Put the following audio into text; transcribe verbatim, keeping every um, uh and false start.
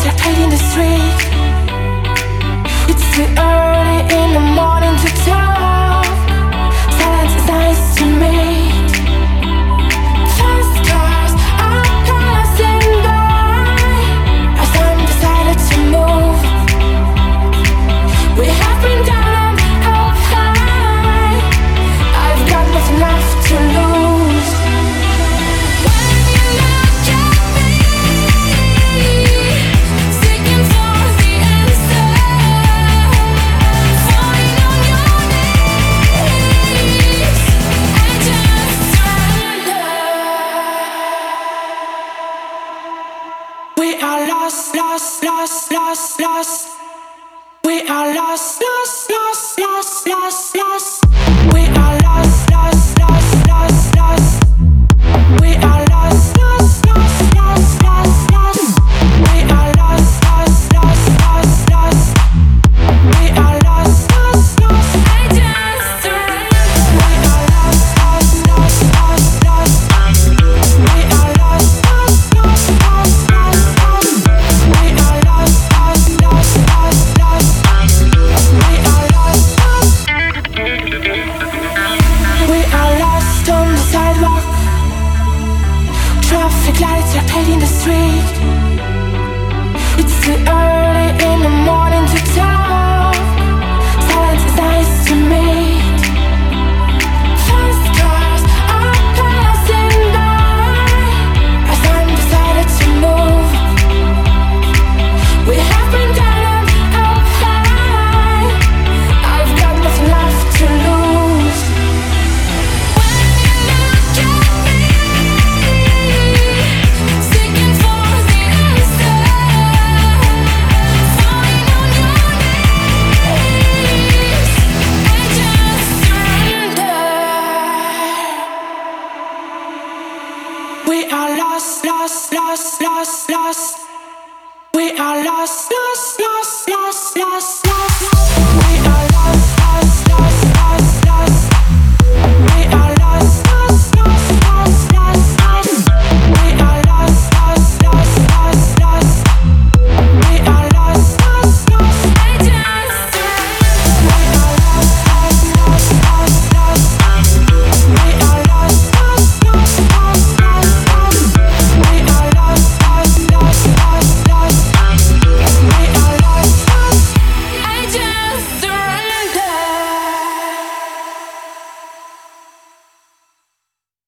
lights are painting the street. It's too early in the morning to talk. Silence is nice to me. Fast cars are passing by as I'm decided to move. We have been down up high. I've got nothing left to lose. When you look at me, seeking for the answer, falling on your knees, and just surrender. We are lost, lost, lost, lost, lost. We are lost, lost, lost, lost, lost, lost. We are lost, lost, lost, lost, lost. We are lost, lost, lost, lost, lost, lost. We are lost, lost, lost, lost, lost. We are lost, lost, lost. I just surrender. We are lost, lost, lost, lost, lost. We are lost, lost, lost, lost, lost, lost. We are lost, lost, lost, lost, lost. We are lost, lost. We are lost on the sidewalk. Traffic lights are painting the street. It's too early in the morning to talk. Silence is nice to me. Fast cars are passing by as I'm decided to move. We have been down up high. I've got nothing left to lose. When you look at me, seeking for the answer, falling on your knees, and just surrender. We are lost, lost, lost, lost, lost. We are lost, lost, lost, lost, lost, lost.